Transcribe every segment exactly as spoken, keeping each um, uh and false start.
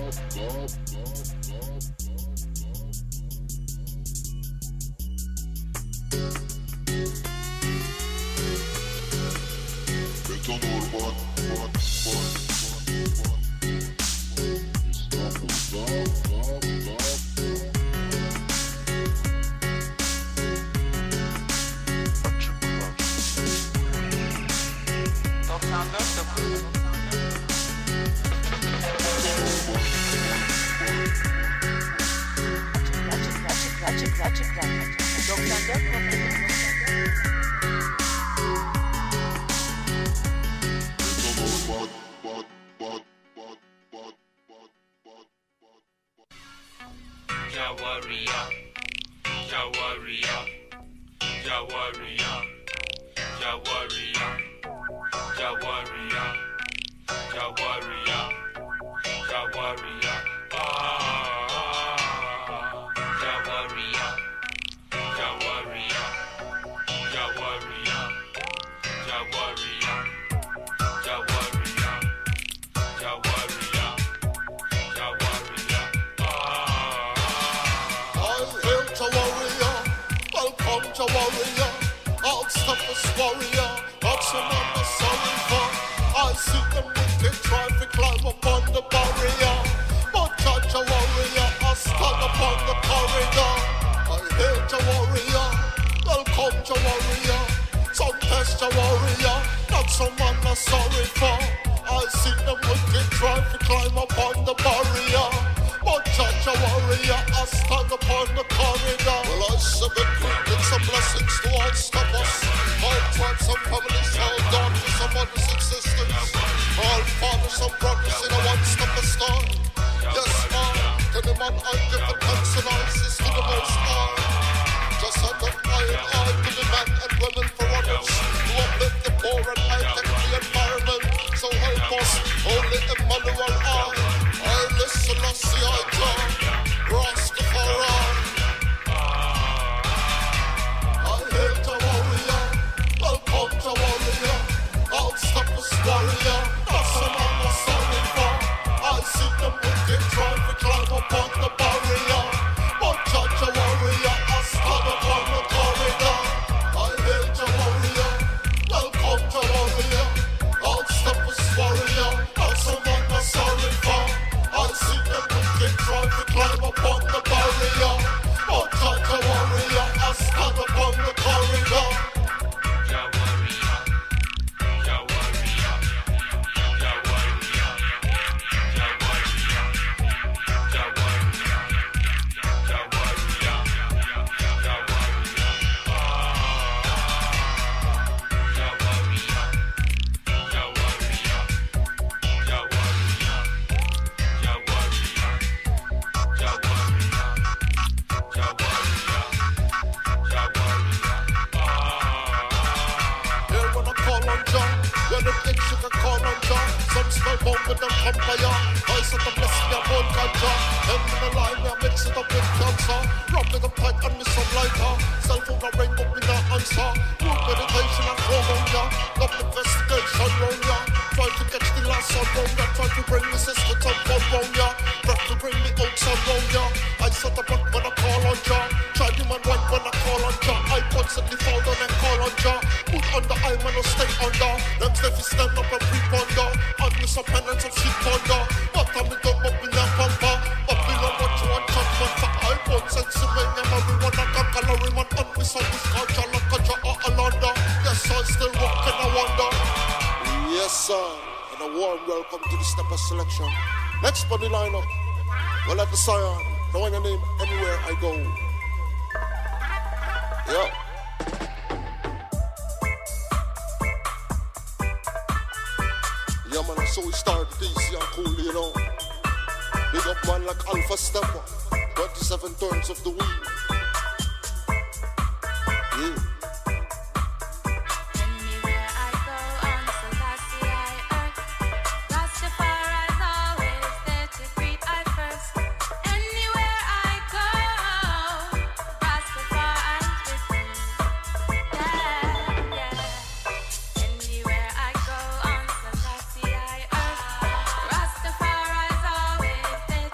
Rastafari's always there.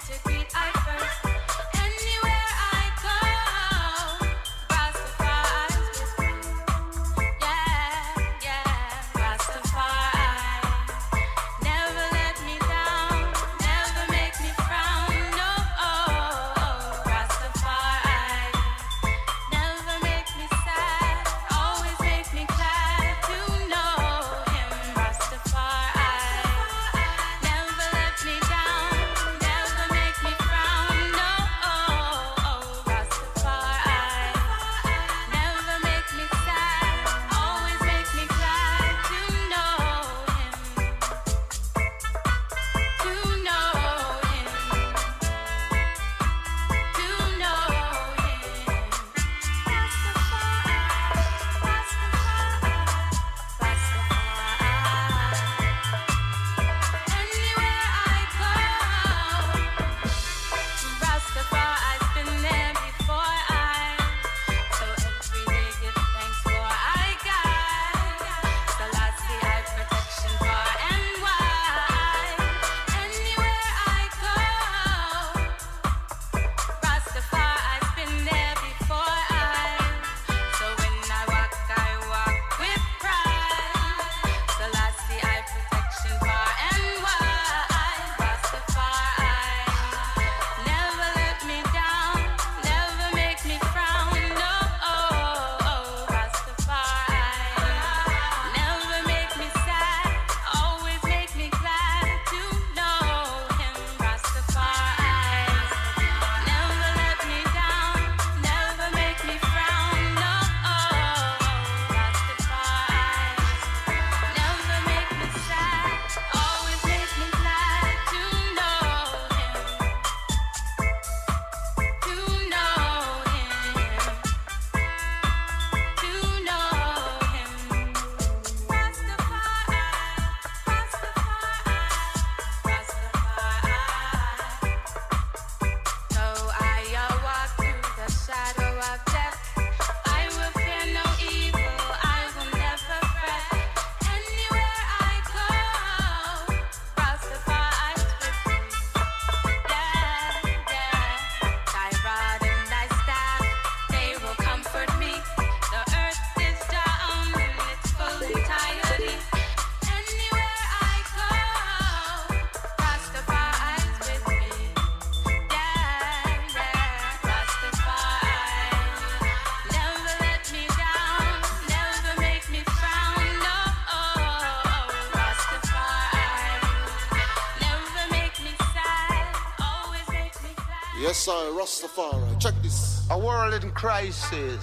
Yes, sir, Rastafari. Check this. A world in crisis.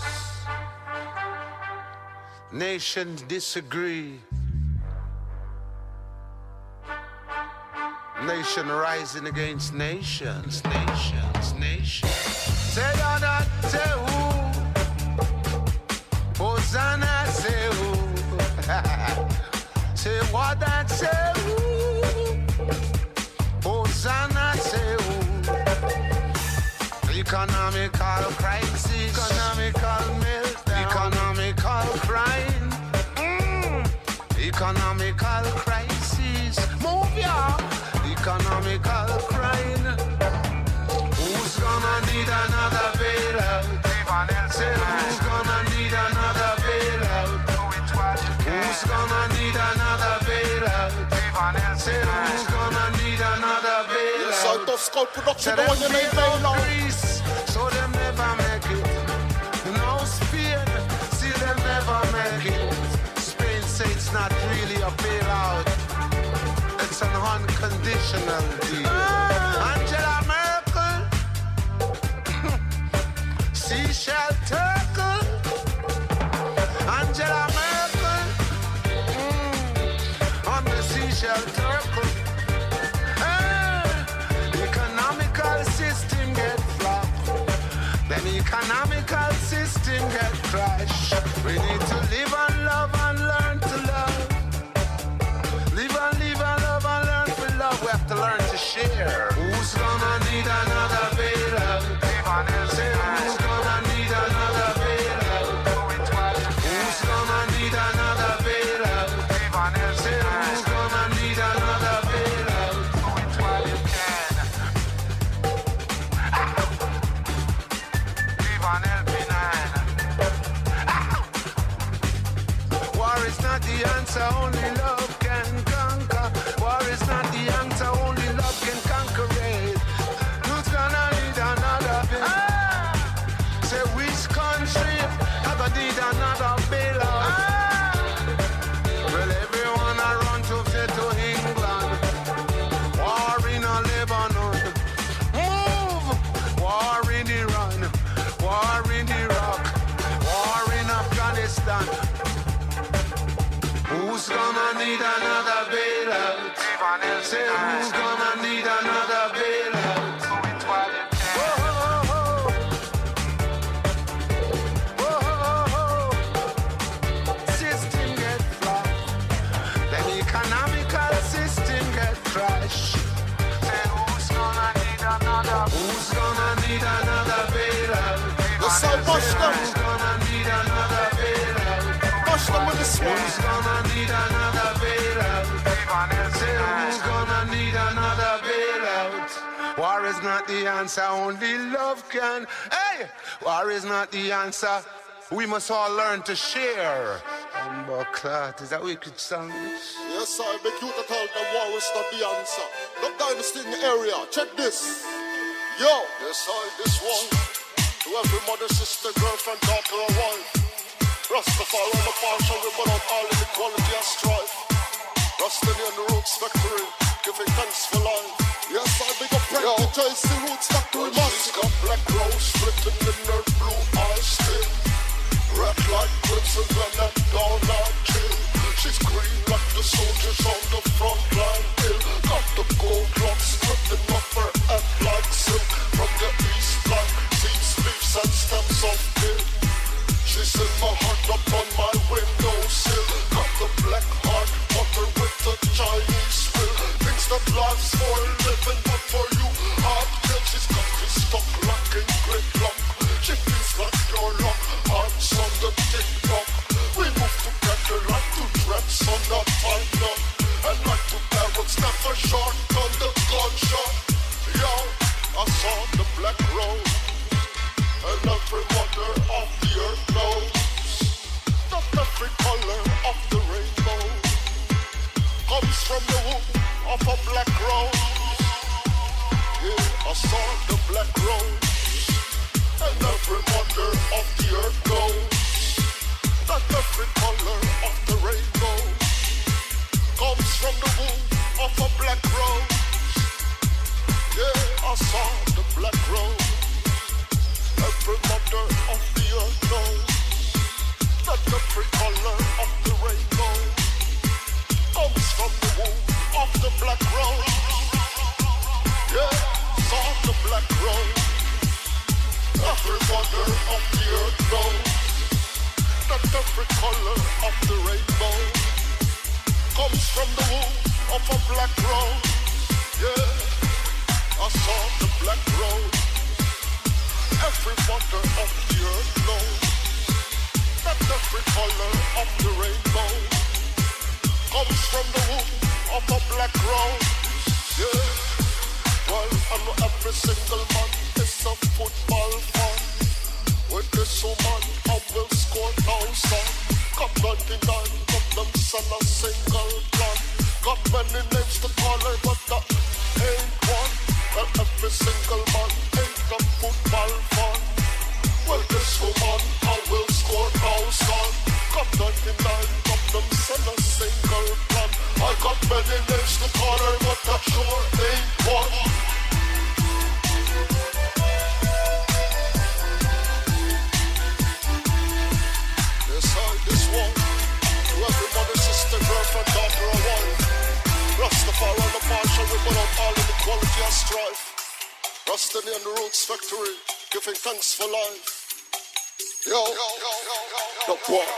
Nations disagree. Nation rising against nations, nations, nations. Say that, say who? Hosanna, say who? Say what that, say who? Hosanna, say who? Economical crisis, economical meltdown, economical crime, mm. Economical crisis, move ya. Economical crime. Who's gonna need another bailout? Say who's gonna need another bailout? Who's gonna need another bailout? Say who's gonna need another bailout? Yes, sir, Tough Skull Production. Say The one you name bailout. Greece, so them never make it. No Spain, see them never make it. Spain say it's not really a bailout. It's an unconditional deal. Ah. Angela Merkel, Seashell Turkle, Angela Merkel, mm, on the Seashell Turkle. Ah. Economical system get flopped, then economical system get crashed. We need to live and love and learn to love. Live and live and love and learn to love. We have to learn to share. Who's gonna need another bailout? Say who's gonna need another bailout? Who's gonna need another bailout? Say who's gonna need another bailout? War is not the answer, only love can conquer. War is not the answer, only love can conquer it. Who's gonna need another bill? Ah! Say which country ever need another bailout? Ah! Well, everyone I run to fit to England. War in a Lebanon. Move! War in Iran. War in Iraq. War in Afghanistan. Who's gonna need another bailout? Say who's gonna need another bailout? Oh, oh, oh. Oh, oh, oh. System get flopped, then economical system get crashed. Say who's gonna need another? Who's gonna need another bailout? Yes, sir, push them. Who's gonna need another bailout? Push them with the swing. Who's gonna need another bailout? Say who's gonna need another bailout? War is not the answer, only love can. Hey! War is not the answer. We must all learn to share. Bumbleclot, is that wicked song? Yes, sir, make you to tell the war is not the answer. Look down the in the area. Check this. Yo, yes, sir, this one. To every mother, sister, girlfriend, daughter, or wife. Rastafari on the partial, we put out all inequality and strife. Rastafari on the Roots Factory, giving thanks for life. Yes, I big up Frank, the J C Roots Factory, man. She's got black rose, flipping in her blue eyes still. Red like crimson when that dawn I chill. She's green like the soldiers on the front line hill. Got the gold clocks dripping up her head like silk. From the east like seeds, leaves and stems of hill. She's in my heart up on my windowsill. Got the black heart, water with the Chinese will. Thinks that life's for living, but for you, hard till she's got me stuck like in great lump. She feels like your luck, hearts on the TikTok. We move together like two traps on the time lock. And like two parrots, never short on the gunshot. Yo, I saw the black road. And every wonder of the earth knows that every color of the rainbow comes from the womb of a black rose. Yeah, I saw the black rose. And every wonder of the earth knows that every color of the rainbow comes from the womb of a black rose. Yeah, I saw the black road. Every mother of the earth knows that every color of the rainbow comes from the womb of the black road. Yeah, saw the black road. Every mother of the earth knows that every color of the rainbow comes from the womb of a black rose. Yeah, I saw the black rose. Every mother of the earth knows that every color of the rainbow comes from the womb of a black rose. Yeah, well, I know every single man is a football fan. With this woman, I will score now, son. Got ninety-nine of them, son, a single plan. Got many names to call her, but that ain't one. Well, every single man ain't a football fan. Well, this woman, I will score now, son. Got ninety-nine of them, son, a single plan. I got many names to call her, but that sure ain't one. This one, to every mother, sister, girlfriend, daughter, or wife. Rastafari and the marshal, we put out all inequality and strife. Rastani and the Roots Factory, giving thanks for life. Yo, yo, yo, yo, yo, yo. The war.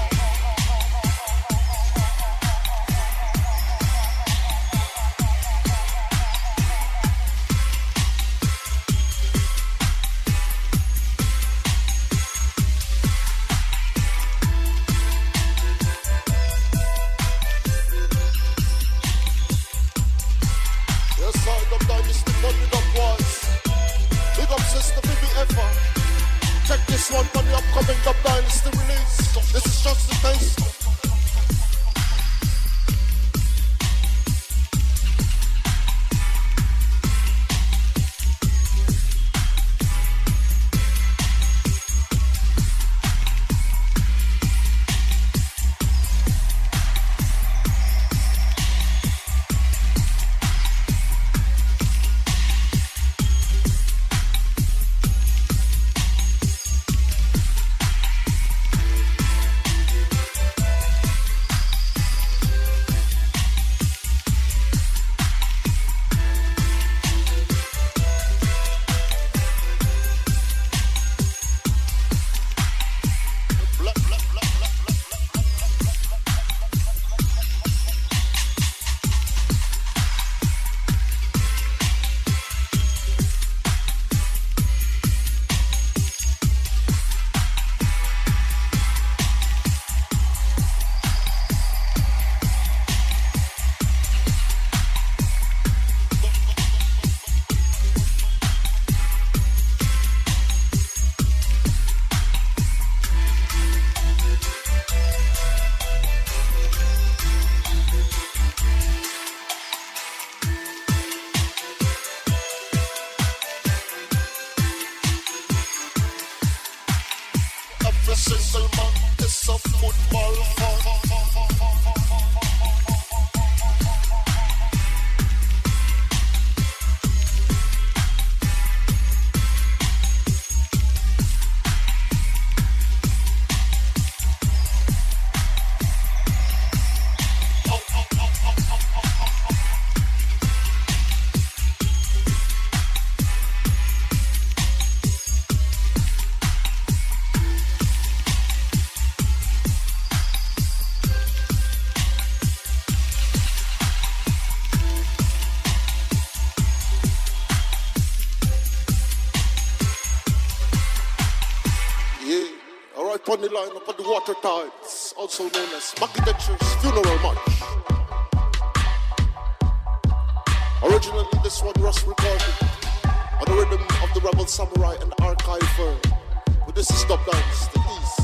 Check this one on the upcoming Dub Dynasty release. This is just the taste. On the line up at the water tides, also known as Maggie Thatcher's funeral march. Originally, this one was recorded on the rhythm of the Rebel Samurai and the Archiver. But this is Dub Dynasty East.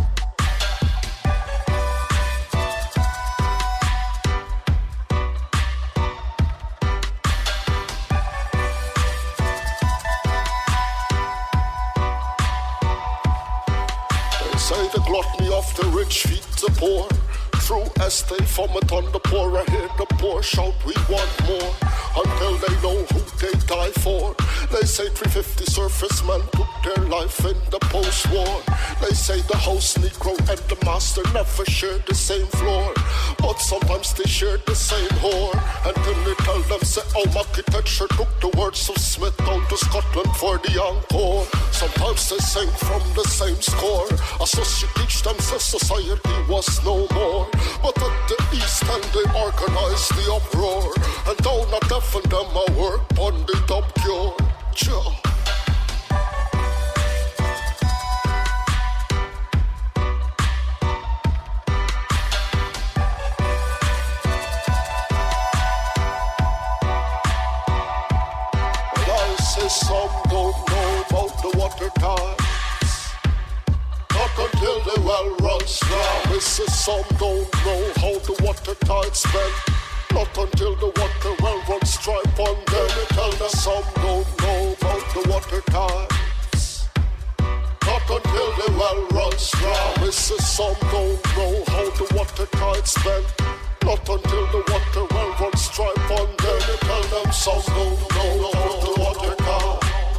Say the gluttony of the rich feed the poor. True as they vomit on the poor, I hear the poor shout, we want more. Until they know who they die for. They They say three fifty surfacemen took their life in the post-war. They say the house Negro and the master never shared the same floor, but sometimes they shared the same whore. And then they tell them, say, oh, architecture took the words of Smith down to Scotland for the encore. Sometimes they sing from the same score. As she teach them, say society was no more. But at the East End they organized the uproar, and down at F and them I work on the top cure. Sure. Some don't know about the water tides, not until the well runs dry. We say some don't know how the water tides bend, not until the water well runs dry. On them we tell them some don't know about the water tides, not until the well runs dry. We say some don't know how the water tides bend, not until the water well runs dry. On them we tell them some don't know how the water tides,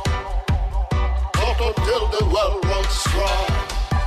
until the well runs dry.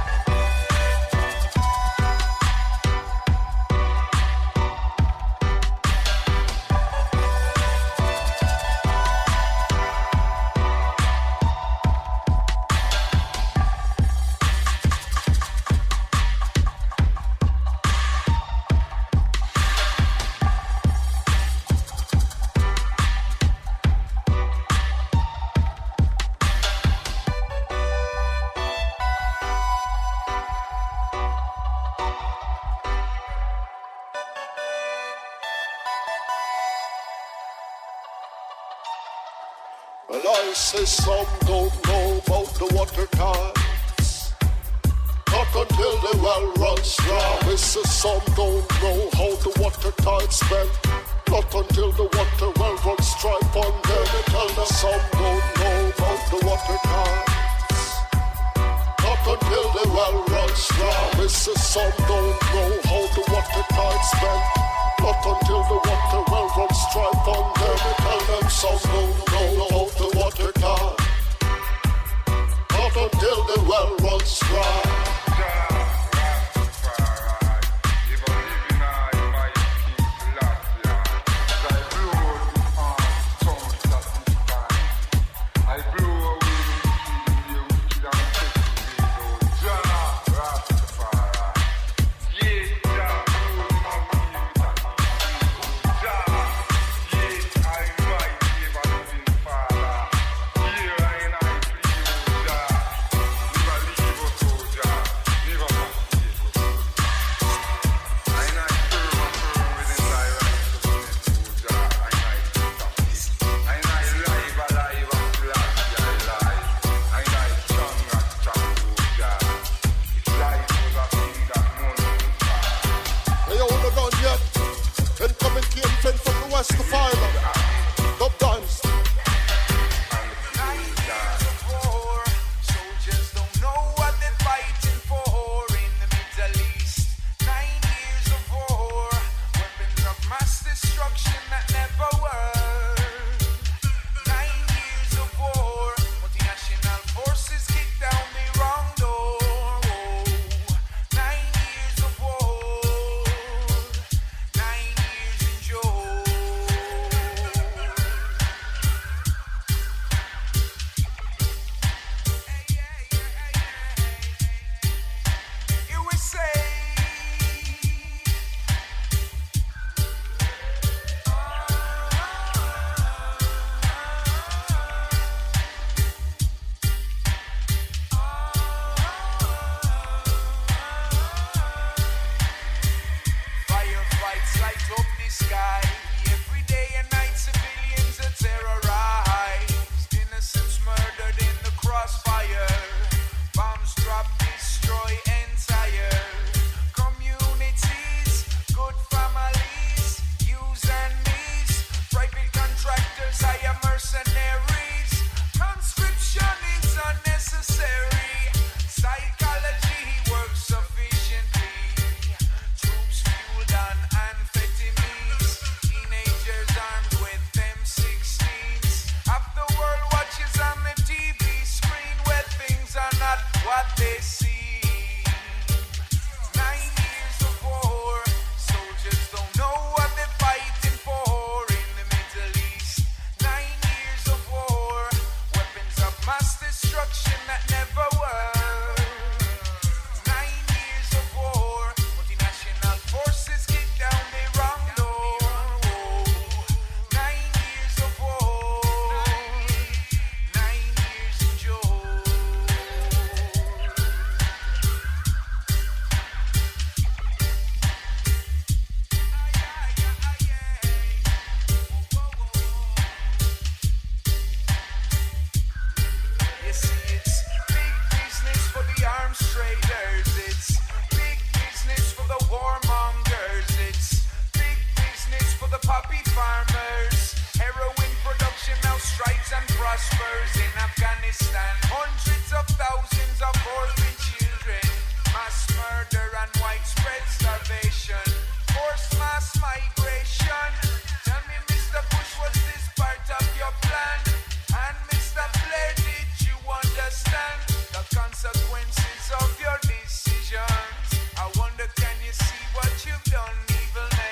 Well, I say some don't know about the water tides, not until the well runs dry. We say some don't know how the water tides bend, not until the water well runs dry. On them we tell them some don't know about the water tides, not until the well runs dry. We say some don't know how the water tides bend, not until the water well runs dry. On them we tell them some don't know how the water tides, not until the well runs dry. Ja. nation prospers in Afghanistan. Hundreds of thousands of orphan children. Mass murder and widespread starvation. Forced mass migration. Tell me, Mister Bush, was this part of your plan? And Mister Blair, did you understand the consequences of your decisions? I wonder, can you see what you've done, evil name?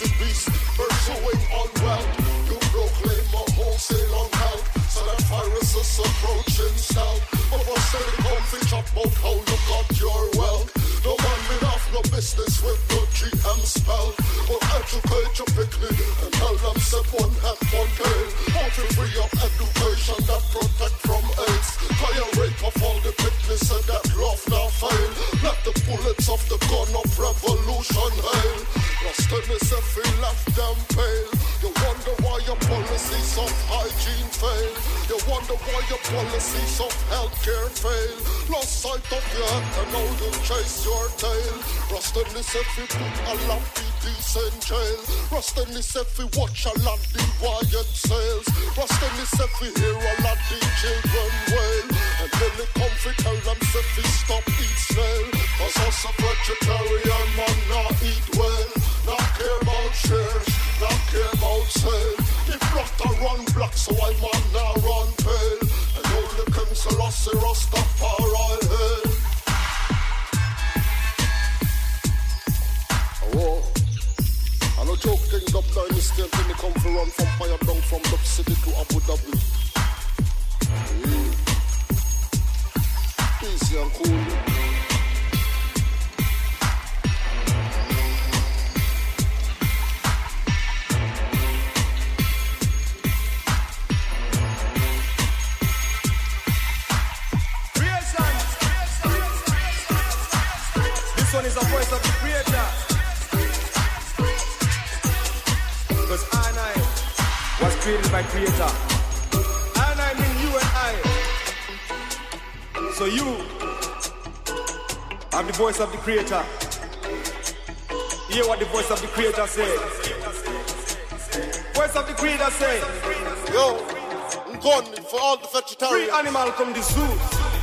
Pursuing all wealth, you proclaim a wholesale on health. So that virus crisis approaching stealth. But what's the comfy chop about how you got your wealth? No man will have no business with no G M spell. But educate your picnic and tell them set one head, one tail. Want to free up education that protect from AIDS. Try and rape off all the picnics and that love now fail. Let the bullets of the gun of revolution hail. Lost in this if we left them pale. You wonder why your policies of hygiene fail. You wonder why your policies of healthcare fail. Lost sight of your head and now you chase your tail. Rust in this if we put a lot of peace in jail. Rust in this if we watch a lot of riot sales. Rust in this if we hear a lot of children wail. And then they come fi tell them if we stop eat snail. Cause us a vegetarian man not eat well. Not care about shares, not care about sale. If black I run black, so I man now run pale. And only King Selassie Rastafari hail. Oh, I no joke thing, Dub Dynasty until me come for run from fire down from Dub City to Abu Dhabi. Yeah. Easy and cool. This one is the voice of the Creator. Because I and I was created by Creator. And I mean you and I. So you have the voice of the Creator. Hear what the voice of the Creator says. Voice of the Creator says, yo, I'm gone for all the vegetarians. Free animal come the zoo.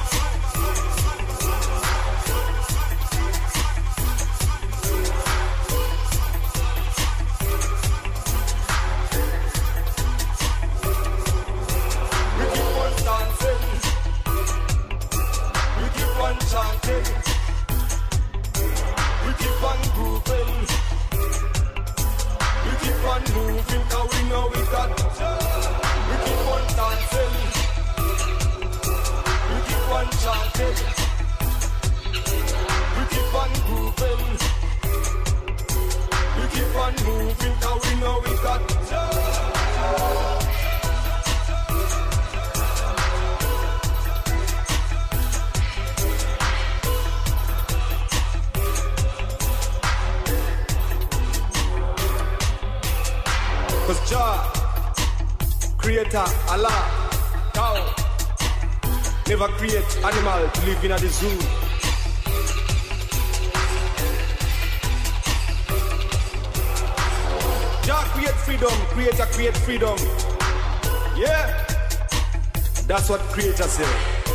Cause Jah, Creator, Allah, cow, never create animal to live in a the zoo. Jah create freedom, Creator create freedom. Yeah, that's what Creator said.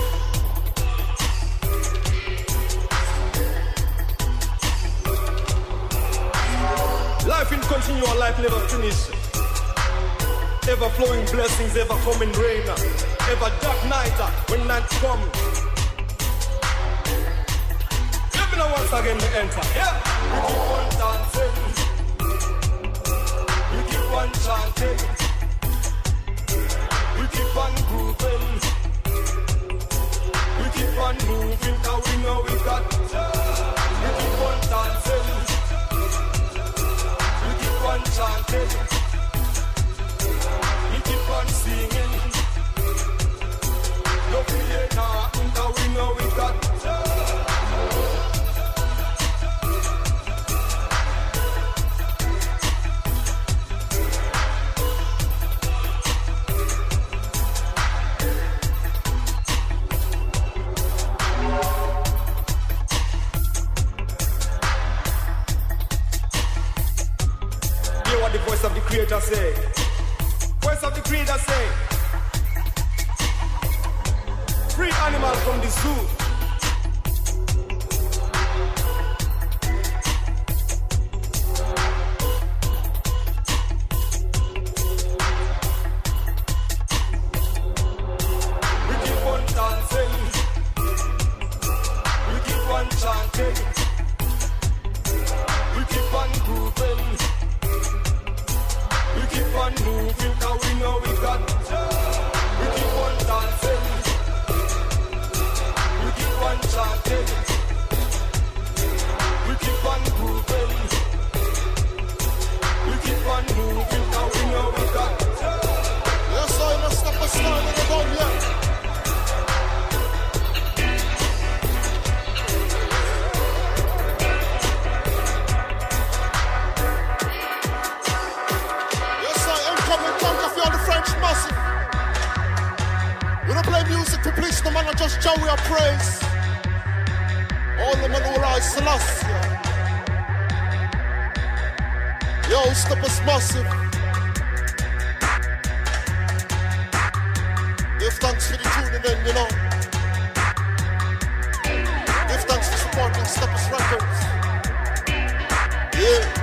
Life will continue, our life never finish. Ever flowing blessings, ever coming rain. Ever dark night, when night come. Even once again we enter, yeah. We keep on dancing. We keep on chanting. We keep on grooving. We keep on moving, cause we know we got. We keep on dancing. We keep on chanting. Keep on singing. No fear nothing, cause we know we got hear what the voice of the Creator say. Voice of the Creator say, free animal from the zoo. We keep on dancing. We keep on chanting. We keep on grooving. We keep on moving, cause we know we got. We keep on dancing. play music to please the man and just Joey a praise. All the man who rise Selassie. Yo, step is massive. Give thanks for the tuning in, you know. Give thanks for supporting Steppers Records. Yeah.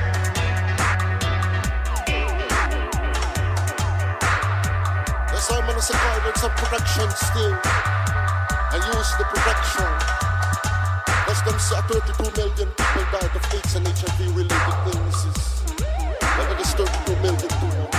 Yes, I'm gonna supply with some production still. And use the production. Cause them say thirty-two million people died of AIDS and H I V related illnesses. But it is thirty-two million too much.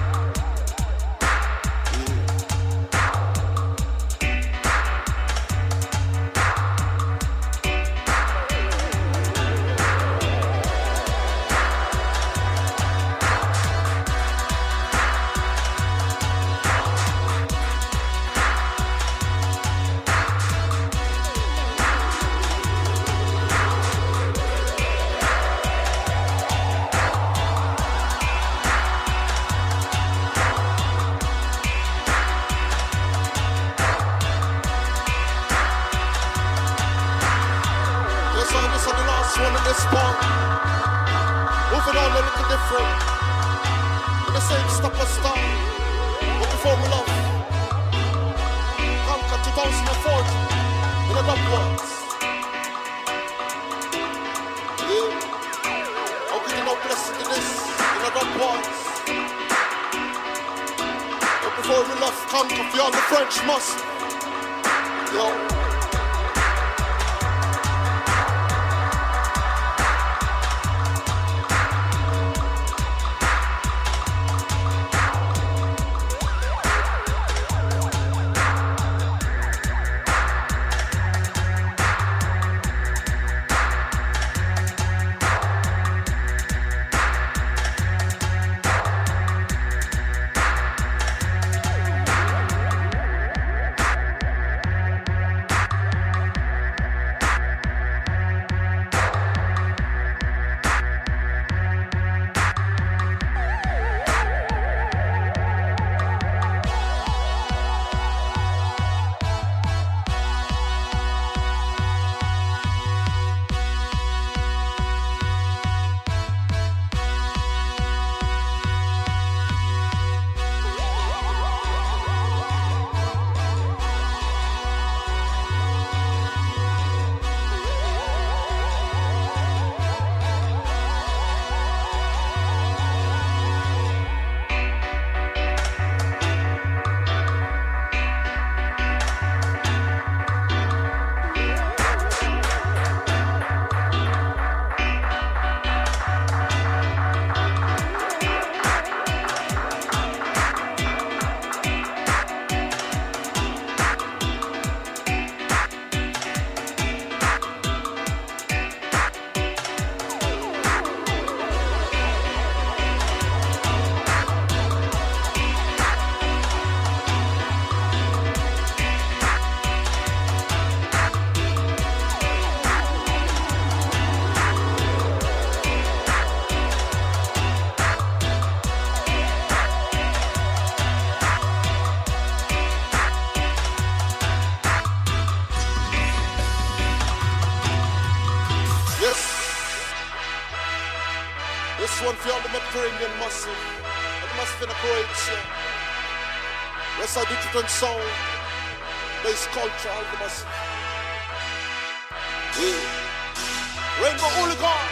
Different sound, bass culture, all the massive. Yeah. Rainbow Hooligan.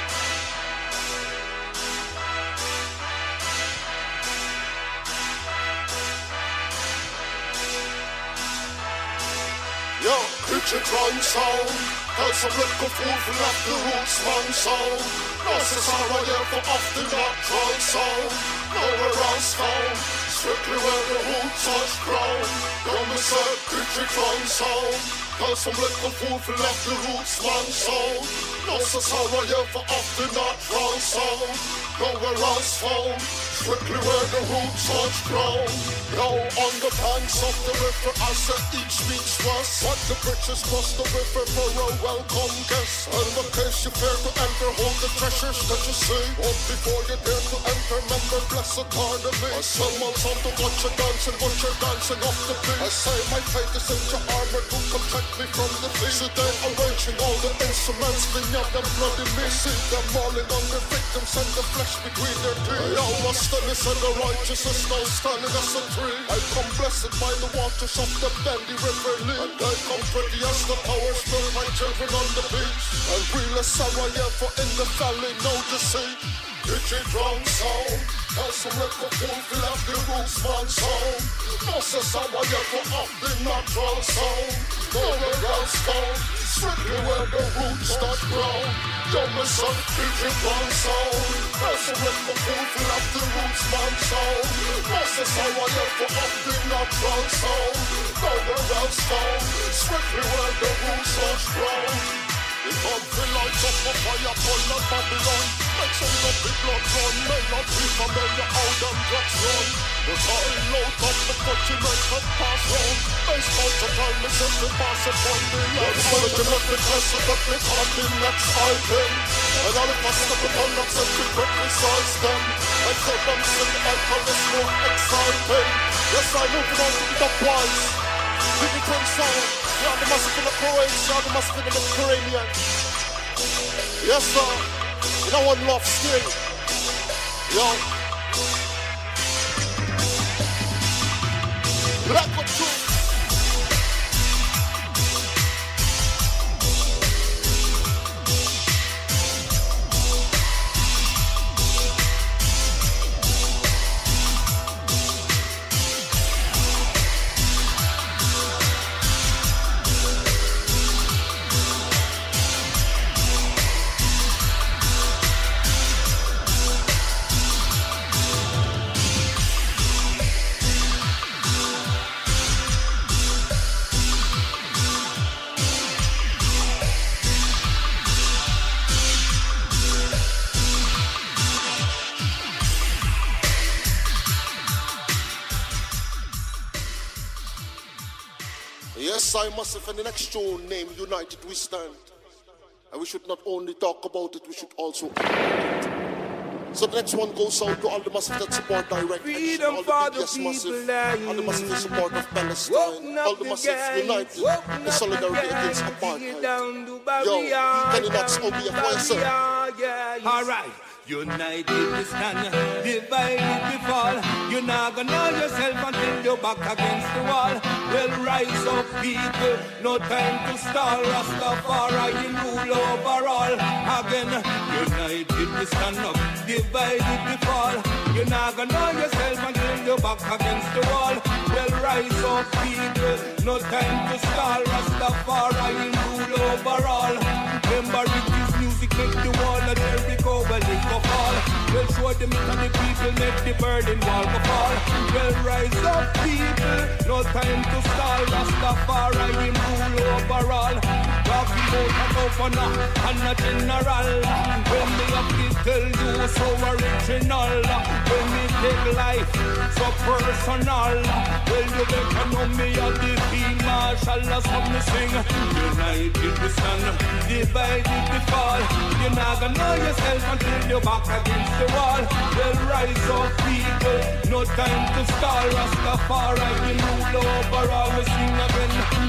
Yo, Criticon sound. Tell some little fool for love the roots man sound. No Cesaro here for off the natural sound. Nowhere else found. Strictly where the roots touch ground. Don't miss a Criticon sound. Cause some little fool feel like the roots man sound. No so sorrow you for often not wrong sound. Nowhere else found, strictly where the roots touch ground. Now on the banks of the river as the each meets west. What the bridges cross the river for a welcome guest. And in case you fear to enter, hold the treasures that you see. But before you dare to enter, remember blessed are the me. I sell my son to watch you dancing, watch you dancing off the beat. I say my faith is in your armor to protect me from the beat. So they arranging all the instruments, bring up them bloody me. See them mauling on their victims and the flesh between their teeth. Yo, what's the and the righteousness now standing as a tree. I come blessed by the waters of the bendy river Lee. And I come pretty as the powers build my children on the beach. And real as Sarajevo in the valley, now you see. Digi drum sound, now some little fool feel up the roots man sound. No say Sarajevo up the natural sound. Nowhere else found, strictly where the roots start ground. Yo, my son, Digi drum sound, now some little fool feel up the roots man sound. No say Sarajevo up the natural sound. Nowhere else found, strictly where the roots start ground. The country lights up a fire full of Babylon. Make some of the blood run. May not be familiar how them drugs run. But I load up the country make them pass round. Baseball to tell me since we pass it on the line. So that you let me test it that they can't be next item. And all of us that we call them said we criticize them. I said them sick alcohol is more exciting. Yes, I'm moving on to the top wise. Give me ten sound. You're the massive in the Croatian, you're the massive in the Mediterranean. Yes, sir. You know one love still. Yo. Black or two. Yes, I must have in the next tune named United We Stand. And we should not only talk about it, we should also act about it. So the next one goes out to all the massive that support direct action, all the B D S massive, all the massive in support of Palestine, all the massive united in solidarity against apartheid. Yo, Kenny Knox, O B F Y S L. All right. United we stand, divided we fall. You're not gonna know yourself until you're back against the wall. Well, rise up, people, no time to stall. Rastafari rule over all. Again, united we stand up, divided we fall. You're not gonna know yourself until you're back against the wall. Well, rise up, people, no time to stall. Rastafari rule over all. Remember it is music, make the wall of Jericho, well, it go fall. Well, show them it and the people, make the burden wall go fall. Well, rise up, people, no time to stall. Rastafari rule over all. Talking about an governor and a general. When me have to tell you so original. When me take life so personal. Well, you better know me as the field marshal. That's what me sing. United we stand, divided we fall. You're not gonna know yourself until you're back against the wall. Well, rise up, people, no time to stall. Rastafari will rule over all. We sing again.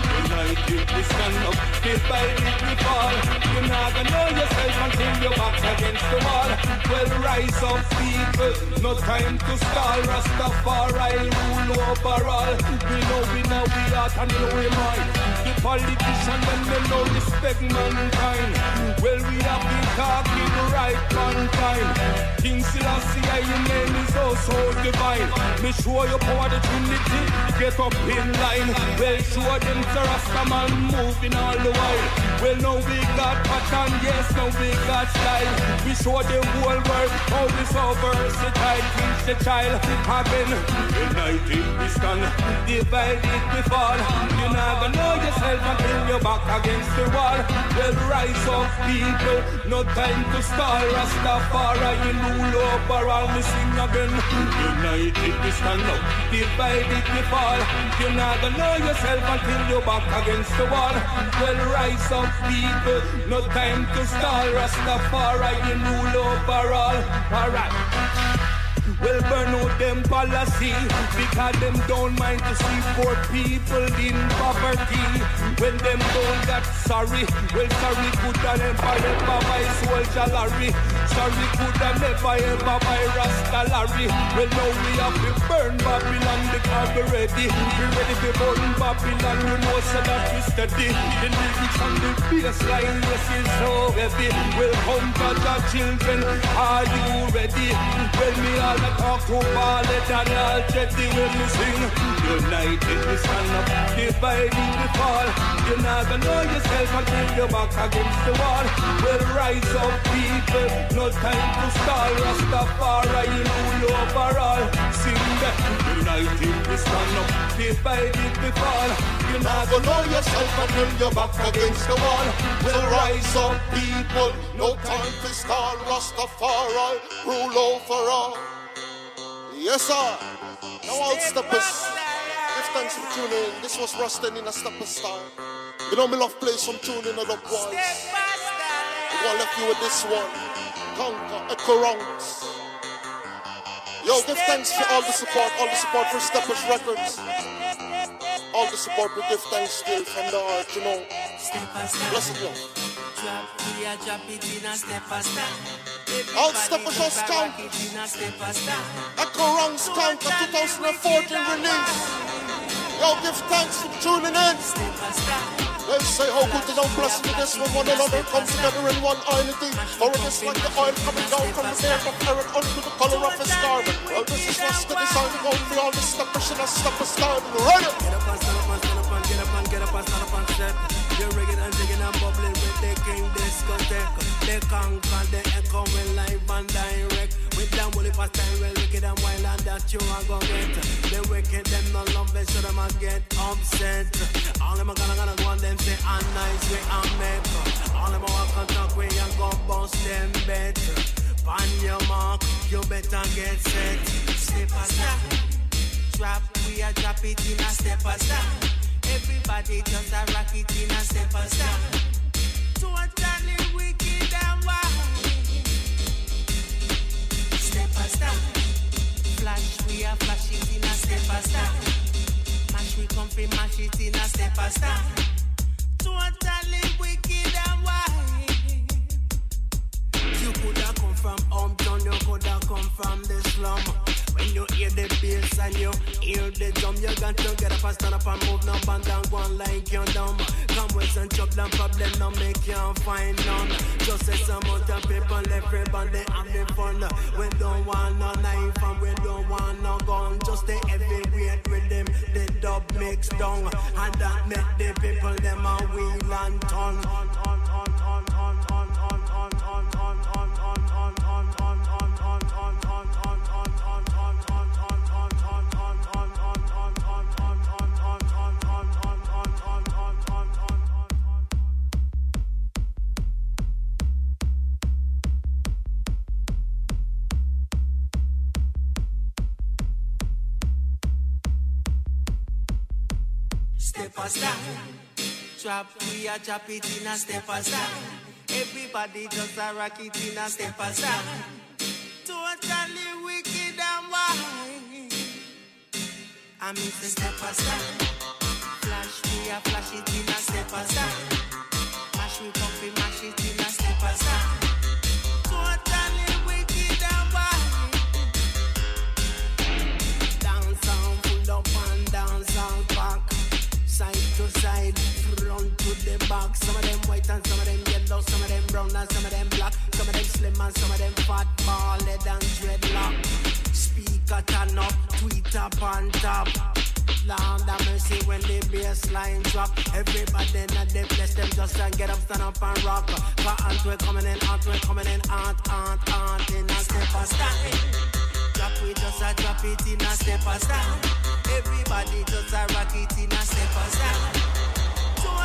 United we stand up, divided we fall. You're not gonna know yourself until you're back against the wall. Well, rise up, people, no time to stall. Rastafari rule over all. We know we know we are and we know we mind. The politician and them no respect mankind. Well, we have been talking right on time. King Selassie, your name is also divine. Me show you power the Trinity, get up in line. Well, show them the Rastaman moving all the while. Well, now we got pattern, yes, now we got style. We show the whole world how we so versatile. Teach the child, again, united we stand, divided we fall. You're not gonna know yourself yourself until you're back against the wall. Well, rise up, people, no time to stall. Rastafari, you rule over all, me sing again. United we stand up, divided we fall. You're not gonna know yourself until you're back against the wall. Well, rise up, people, no time to stall. Rastafari, you rule over all. Alright. Well, burn out them policy, because them don't mind to see poor people in poverty. When them don't get sorry, well, sorry could have never ever buy soldier Larry. Sorry could have never ever buy Rasta Larry. Well, now we have to burn Babylon because we're ready. We're ready to burn Babylon, you know, so that we steady. The lyrics on the baseline, yes, is so heavy. Welcome to the children, are you ready? Well, me all I talk to Ballad and all jetty when we sing. United we stand up, divided we fall. You're not gonna know yourself until you're back against the wall. Well, rise up, people, no time to stall. Rastafari, you rule over all. Sing that. United we stand up, divided we fall. You're not gonna know yourself until you're back against the wall. Well, rise up, people, no time to stall. Rastafari, rule over all. Yes, sir. Now, all steppers, give thanks for tuning in. This was Rustin in a stepper style. You know me love play some tuning of the boys. We're gonna left you with this one. Conquer, Echo Runks. Yo, give thanks for all the support, all the support for Steppers Records. All the support we give thanks still from the heart, you know. Bless it, yo. All Steppers just count. Echo Runks count the two thousand fourteen release. Yo, give thanks for tuning in. They say how good they don't bless with this when one another comes together in one unity. For it is like the oil coming down from the beard of Aaron onto the color of his garment. Well, this is what's the design to go for all the steppers and a stepper style. Ready? Get up and stand up and stand up and get up and get up and stand up and step. You're rigging and digging and bubbling with the king discotheque. They conquer, they echo when live and direct. With them woolly fast time, well wicked and wild and that you are gonna get. The wicked, them not love it, so them a get upset. All them are gonna gonna go on them say, I'm nice, we are make. All them a walk and talk, we and go bust them better. On your mark, you better get set. Step a step, drop, we a drop it in a step a step. Everybody just a rock it in a step a step. Totally wicked and wild. Step a step, flash, we a flash it in a step a step. Mash, we come fi mash it in a step a step. Totally wicked and wild. You coulda come from hometown, you coulda come from the slum. When you hear the bass and you hear the drum, you got to get up and stand up and move no band and go on like you're dumb. Come with and chop them problem, no make you find none. Just say some other people, everybody having fun. We don't want no knife and we don't want no gun. Just stay heavyweight with them, the dub mix down. And that make the people them a wheel and turn. Step a step, drop, we a drop it in a step a step. Everybody just a rock it in a step a step. Totally wicked and wild. I mean the step a step, flash, we a flash it in a step a step. Mash, we come fi mash it in a step a step. Totally wicked and wild. Dance on full up and dance on back. Side to side, front to the back. Some of them white and some of them yellow, some of them brown and some of them black. Some of them slim and some of them fat, bald and dreadlock. Speaker turn up, tweet up on top. Lord have mercy when the bass line drop. Everybody in the place, them just uh, get up, stand up and rock. But aunt we coming in, aunt we coming in, aunt, aunt, aunt in a step a style. Drop we just a drop it in a step a style. Everybody just a rock it in a step a style.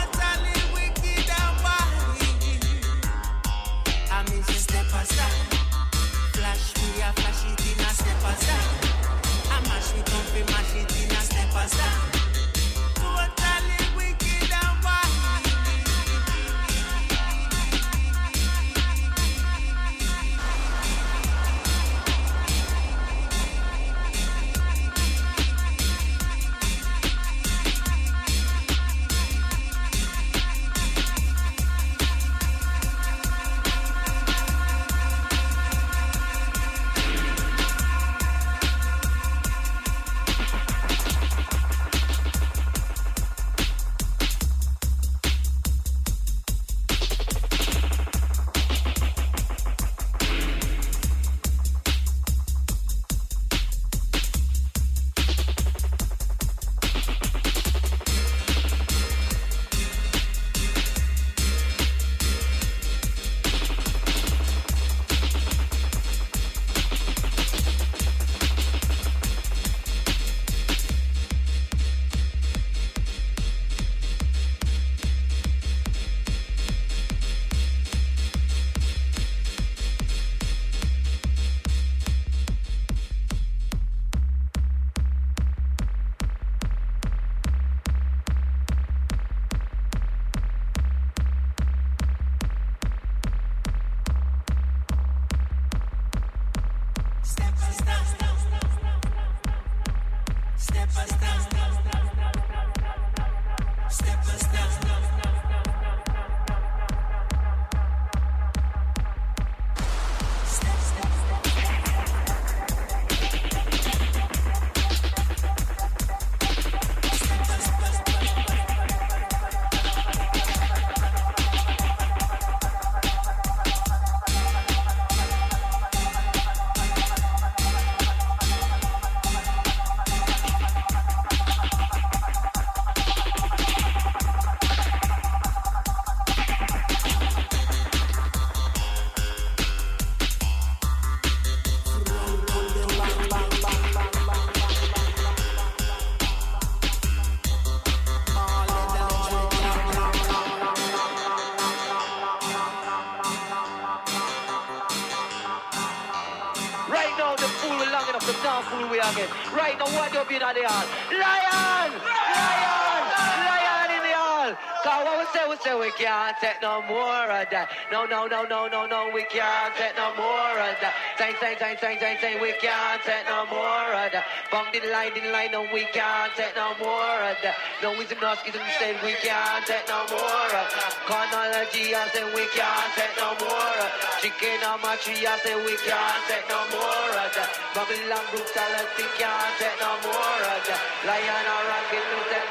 again. Right now, what you been at the hall? Lion! Lion! Lion in the hall! Cause what we say, we say we can't take no more of that. No, no, no, no, no, no, we can't take no more of that. Say, say, say, say, say, say, we can't take no more of that. Bump the line, the line, no, we can't take no more of that. No, we some noskis and say we can't take no more of that. Chronology, I say we can't take no more of that. Chicken on my tree, I say we can't take no more of that. Babylon brutality can't take no more of that. Lion or rockin' with that.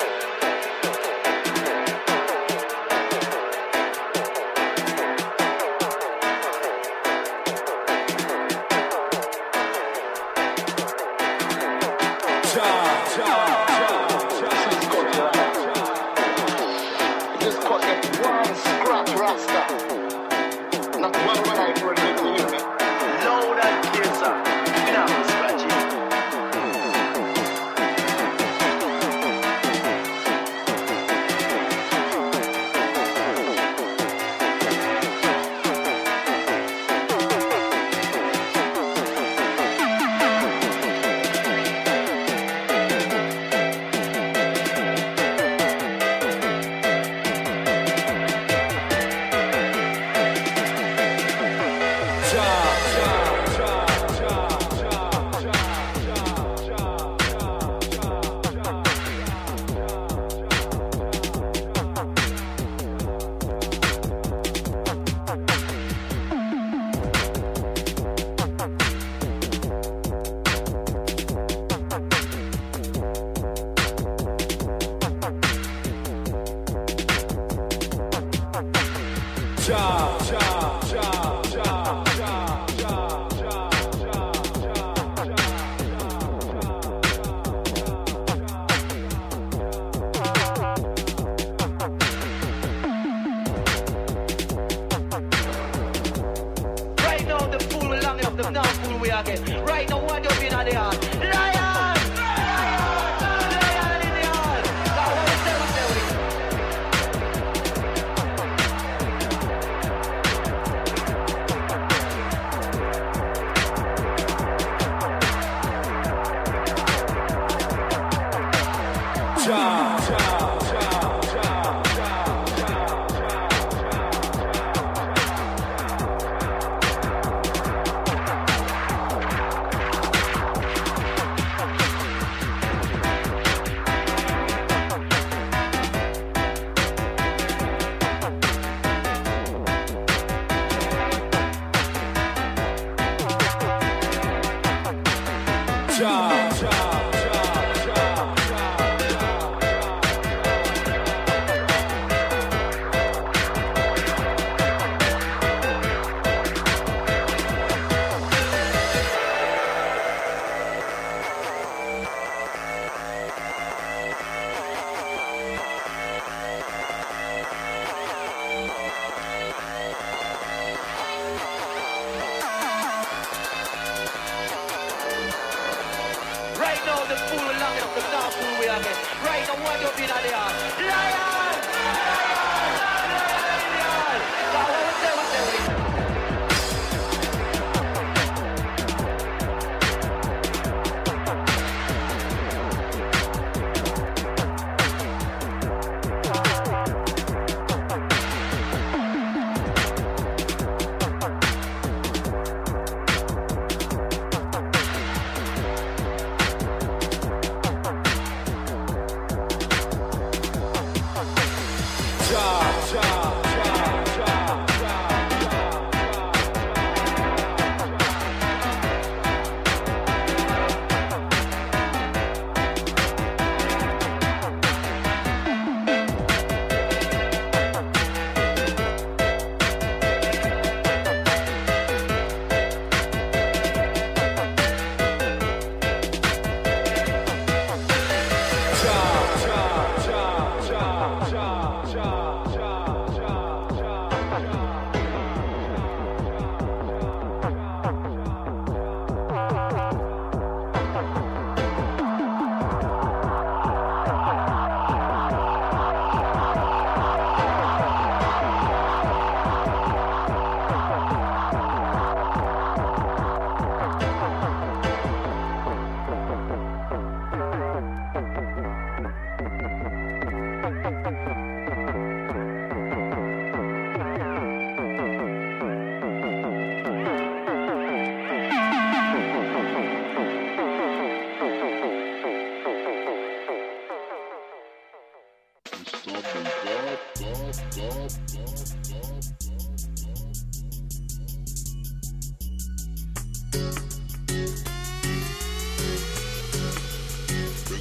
Ja, ja,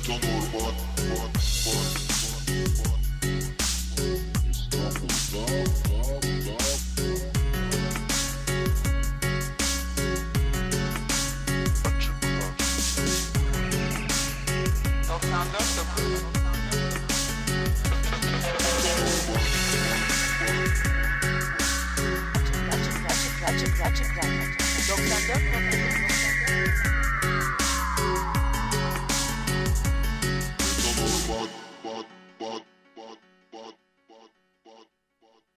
doksan dört